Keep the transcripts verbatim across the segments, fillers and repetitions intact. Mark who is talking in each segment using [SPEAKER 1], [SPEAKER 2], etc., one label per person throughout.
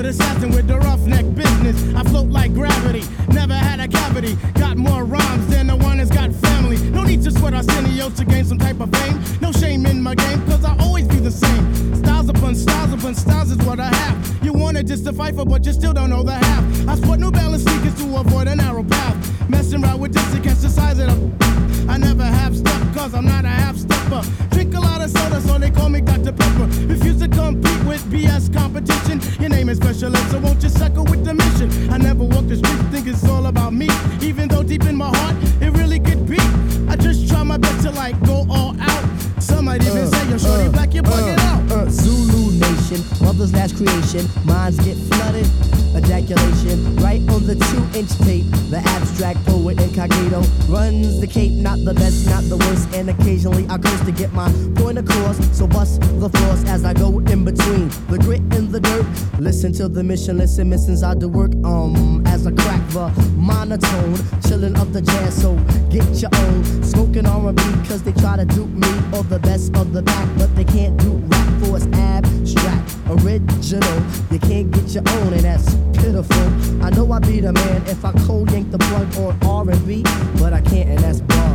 [SPEAKER 1] Hollywood assassin with the roughneck business. I float like gravity, never had a cavity. Got more rhymes than the one that's got family. No need to sweat Arsenio to gain some type of fame. No shame in my game, cause I always be the same. Styles upon styles upon styles is what I have. You wanted just to fight for, but you still don't know the half. I sport New Balance sneakers to avoid a narrow path. Messing around with this against the size of the... I never have step, cause I'm not a half stepper. Drink a lot of soda, so they call me Doctor Pepper. Refuse to compete with B S competition. Your name is specialist, so won't you suckle with the mission? I never walk the street, think it's all about me. Even though deep in my heart, it really could be. I just try my best to like go all out. Some might even uh, say, yo, shorty uh, black, you're bugging uh, out. Uh, Zulu Nation, mother's last creation. Minds get flooded, ejaculation. Right on the two-inch tape, the abstract poet incognito runs the cape, not the best, not the worst. And occasionally I curse to get my point across. So bust the floors as I go in between the grit and the dirt. Listen to the mission, listen, missions I do work. Um, as I crack the monotone, chillin' up the jazz, so get your own. Smoking R and B, cause they try to dupe me or the best of the back, but they can't do rap for it's abstract, original. You can't get your own, and that's pitiful. I know I be the man if I cold yank the plug on R and B, but I can't, and that's bug.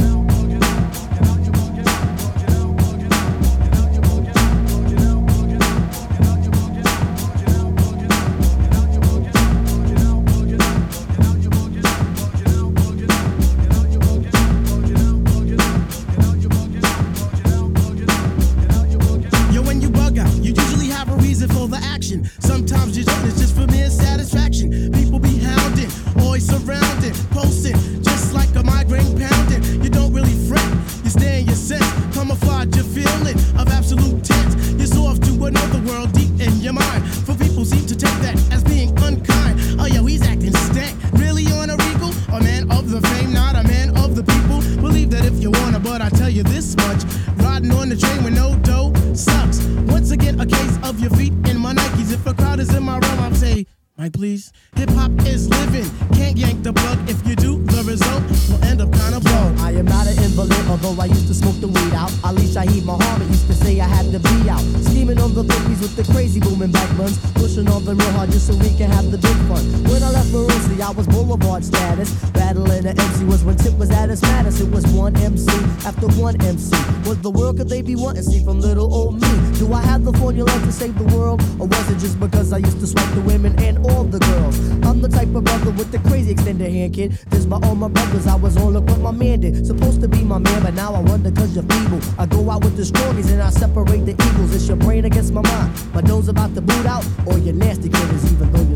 [SPEAKER 1] Sometimes you don't, it's just for mere satisfaction. People be hounding, always surrounding, posting, just like a migraine pounding. You don't really fret, you stay in your sense. Camouflage your feeling of absolute tense. You're so off to another world deep in your mind. For people seem to take that as being unkind. Oh yo, he's acting stank, really on a regal? A man of the fame, not a man of the people. Believe that if you wanna, but I tell you this much. Riding on the train with no dough sucks. Once again, a case of your feet in my Nikes. If a crowd is in my realm, I'll say, Mike, please. Hip hop is living, can't yank the plug. If you do, the result will end up kinda blown.
[SPEAKER 2] I am not an invalid, although I used to smoke the weed out. Ali Shaheed Muhammad used to say I had to be out. Scheming on the bookies with the crazy booming back runs. Pushing on them real hard just so we can have the big fun. When I left Maroosie, I was Boulevard status. Battling the M C was when Tip was at its maddest. It was one M C after one M C. What the world could they be wanting? See from little old me. Do I have the formula to save the world? Or was it just because I used to swipe the women and all the girls? I'm the type of brother with the crazy extended hand, kid. This by all my brothers, I was on look what my man did. Supposed to be my man, but now I wonder cause you're feeble. I go out with the strongies and I separate the evils. It's your brain against my mind. My nose about to boot out, or your nasty critters even though